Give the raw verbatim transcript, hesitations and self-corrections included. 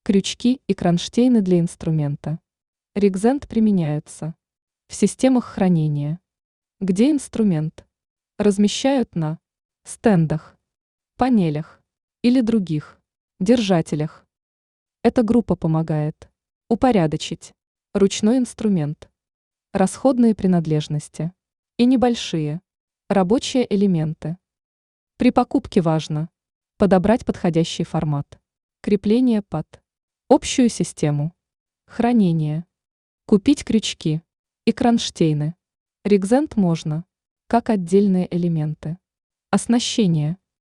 Крючки и кронштейны для инструмента. Ригзент применяются в системах хранения, где инструмент размещают на стендах, панелях или других держателях. Эта группа помогает упорядочить ручной инструмент, расходные принадлежности и небольшие рабочие элементы. При покупке важно подобрать подходящий формат крепления под общую систему хранения. Купить крючки и кронштейны. Ригзент можно как отдельные элементы. Оснащение.